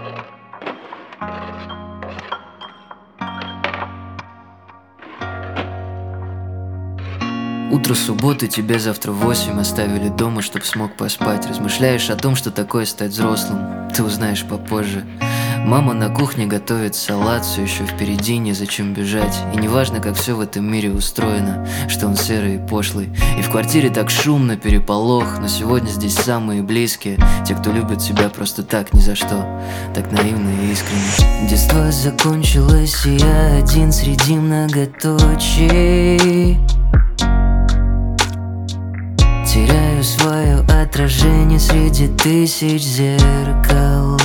Утро субботы, тебе завтра в 8 оставили дома, чтоб смог поспать. Размышляешь о том, что такое стать взрослым, ты узнаешь попозже. Мама на кухне готовит салат, все еще впереди, незачем бежать. И неважно, как все в этом мире устроено, что он серый и пошлый. И в квартире так шумно, переполох, но сегодня здесь самые близкие, те, кто любит тебя просто так, ни за что, так наивно и искренне. Детство закончилось, и я один среди многоточий. Теряю свое отражение среди тысяч зеркал.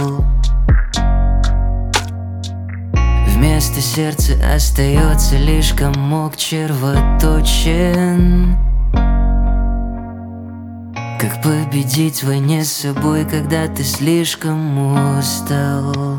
Вместо сердца остается лишь комок червоточин. Как победить в войне с собой, когда ты слишком устал?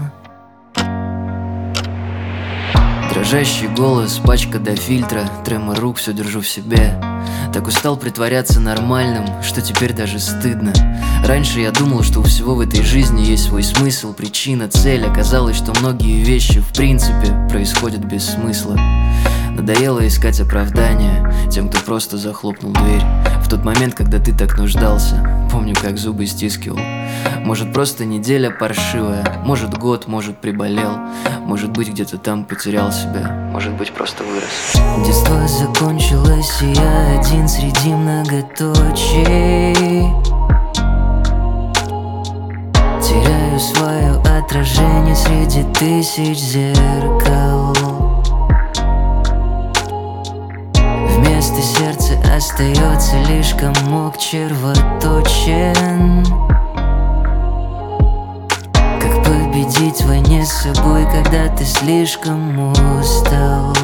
Дрожащий голос, пачка до фильтра, тремор рук, все держу в себе. Так устал притворяться нормальным, что теперь даже стыдно. Раньше я думал, что у всего в этой жизни есть свой смысл, причина, цель. Оказалось, что многие вещи в принципе происходят без смысла. Надоело искать оправдания тем, кто просто захлопнул дверь в тот момент, когда ты так нуждался. Помню, как зубы стискивал. Может, просто неделя паршивая, может, год, может, приболел, может быть, где-то там потерял себя, может быть, просто вырос. Детство закончилось, и я один среди многоточий. Теряю свое отражение среди тысяч зеркал. Вместо сердца остается лишь комок червоточин. Как победить в войне с собой, когда ты слишком устал?